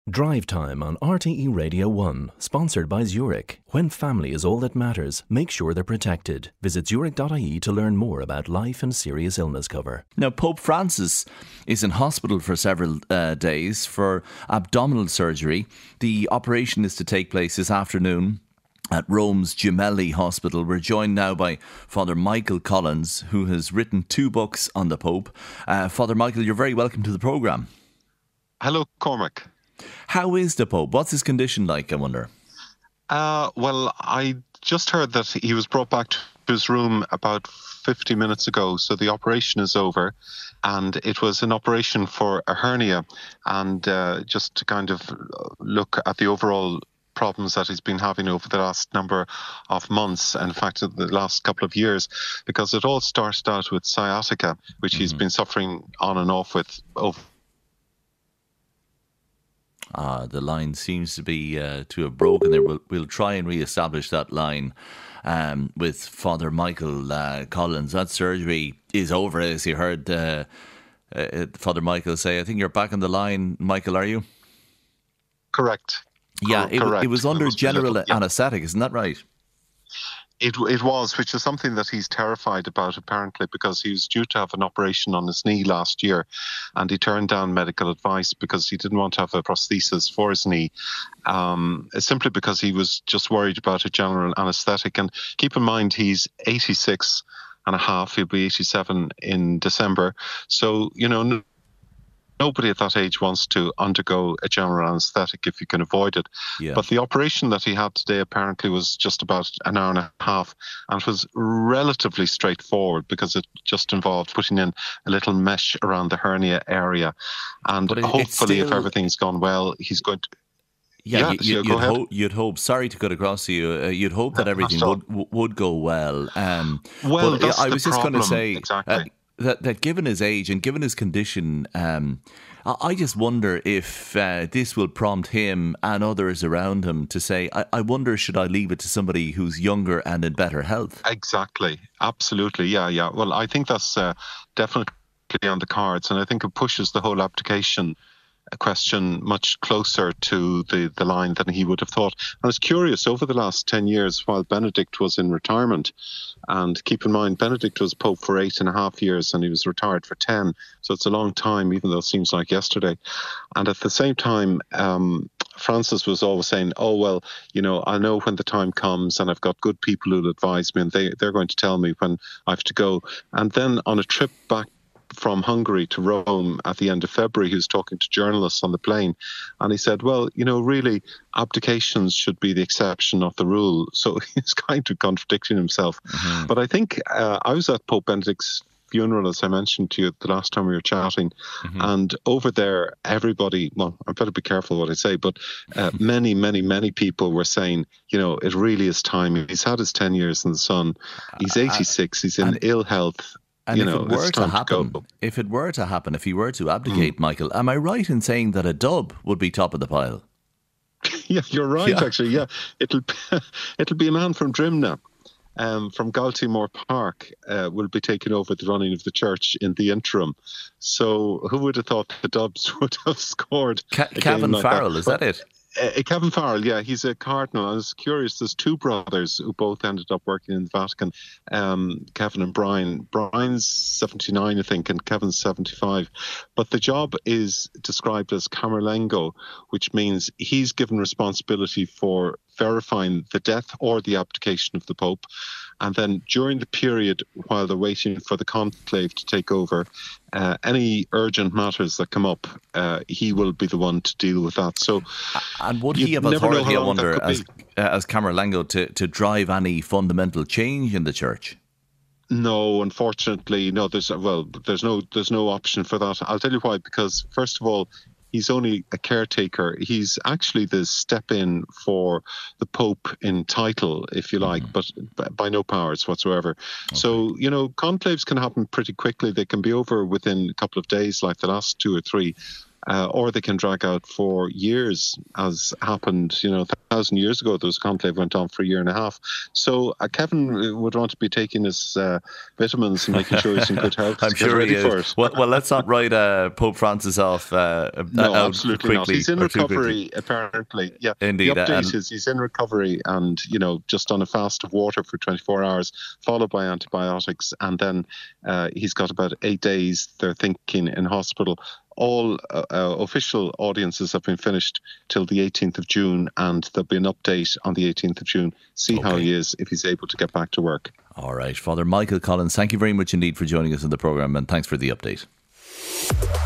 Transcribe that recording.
Drive Time on RTE Radio 1, sponsored by Zurich. When family is all that matters, make sure they're protected. Visit zurich.ie to learn more about life and serious illness cover. Now, Pope Francis is in hospital for several days for abdominal surgery. The operation is to take place this afternoon at Rome's Gemelli Hospital. We're joined now by Father Michael Collins, who has written 2 books on the Pope. Father Michael, you're very welcome to the programme. Hello, Cormac. How is the Pope? What's his condition like, I wonder? Well, I just heard that he was brought back to his room about 50 minutes ago, so the operation is over, and it was an operation for a hernia, and just to kind of look at the overall problems that he's been having over the last number of months, and in fact the last couple of years, because it all started out with sciatica, which he's been suffering on and off with over. The line seems to be to have broken there. We'll try and re-establish that line with Father Michael Collins. That surgery is over, as you heard Father Michael say. I think you're back on the line, Michael, are you? Correct. Yeah, Correct. It was under general anaesthetic, isn't that right? It was, which is something that he's terrified about, apparently, because he was due to have an operation on his knee last year, and he turned down medical advice because he didn't want to have a prosthesis for his knee, simply because he was just worried about a general anaesthetic. And keep in mind, he's 86 and a half. He'll be 87 in December. So, nobody at that age wants to undergo a general anaesthetic if you can avoid it. Yeah. But the operation that he had today apparently was just about an hour and a half, and it was relatively straightforward because it just involved putting in a little mesh around the hernia area. And hopefully, if everything's gone well, he's going to... You'd hope. Sorry to cut across to you. You'd hope that everything would go well. That's I was just going to say... Exactly. That given his age and given his condition, I just wonder if this will prompt him and others around him to say, I wonder, should I leave it to somebody who's younger and in better health? Exactly. Absolutely. Yeah. Well, I think that's definitely on the cards, and I think it pushes the whole abdication question much closer to the line than he would have thought. I was curious, over the last 10 years, while Benedict was in retirement, and keep in mind, Benedict was Pope for 8.5 years and he was retired for 10, so it's a long time, even though it seems like yesterday. And at the same time, Francis was always saying, oh, well, I know when the time comes, and I've got good people who'll advise me, and they're going to tell me when I have to go. And then on a trip back from Hungary to Rome at the end of February, he was talking to journalists on the plane, and he said, well, really, abdications should be the exception, not the rule. So he's kind of contradicting himself. Mm-hmm. But I think I was at Pope Benedict's funeral, as I mentioned to you the last time we were chatting, and over there, everybody, well, I better be careful what I say, but many, many, many people were saying, it really is time. He's had his 10 years in the sun. He's 86. He's in ill health. And if it were to happen, if he were to abdicate, Michael, am I right in saying that a dub would be top of the pile? Yeah, you're right, actually. Yeah, it'll be a man from Drimna, from Galtymore Park, will be taking over the running of the church in the interim. So who would have thought the Dubs would have scored? Kevin Farrell, is that it? Kevin Farrell, yeah, he's a cardinal. I was curious, there's 2 brothers who both ended up working in the Vatican, Kevin and Brian. Brian's 79, I think, and Kevin's 75. But the job is described as camerlengo, which means he's given responsibility for verifying the death or the abdication of the Pope. And then during the period while they're waiting for the conclave to take over, any urgent matters that come up, he will be the one to deal with that. So, and would he have authority, I wonder, as Camerlengo, to drive any fundamental change in the church? No, unfortunately, no. There's no option for that. I'll tell you why. Because first of all, he's only a caretaker. He's actually the step-in for the Pope in title, if you like, but by no powers whatsoever. Okay. So, conclaves can happen pretty quickly. They can be over within a couple of days, like the last 2 or 3. or they can drag out for years, as happened, 1,000 years ago. There was a conclave went on for a year and a half. So Kevin would want to be taking his vitamins and making sure he's in good health. I'm sure he is. Well, let's not write Pope Francis off. No, absolutely not. He's in recovery, apparently. Yeah, indeed. The update is he's in recovery and, just on a fast of water for 24 hours, followed by antibiotics. And then he's got about 8 days, they're thinking, in hospital. All official audiences have been finished till the 18th of June, and there'll be an update on the 18th of June. See how he is, if he's able to get back to work. All right. Father Michael Collins, thank you very much indeed for joining us in the programme, and thanks for the update.